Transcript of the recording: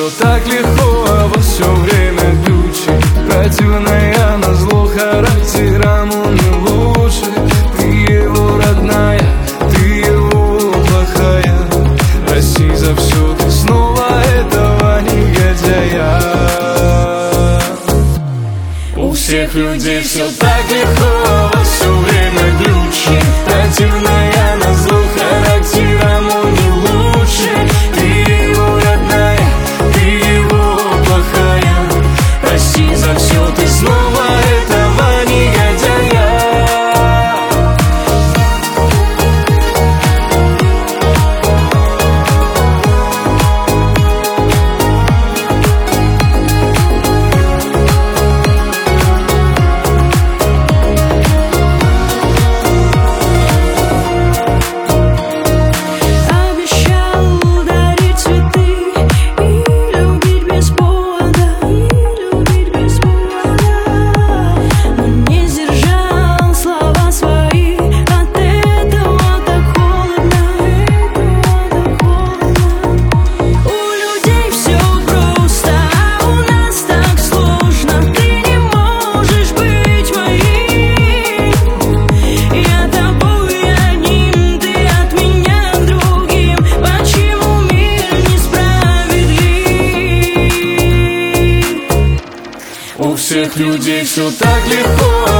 все так легко, а во все время ключи. Противная назло характером, он не лучше. Ты его родная, ты его плохая. Прости за все, ты снова этого негодяя. У всех людей все так легко, а во все время ключи. Противная назло характером, он не лучше. Ты его родная, ты его плохая. Прости за все, ты снова этого негодяя. У всех людей все так легко,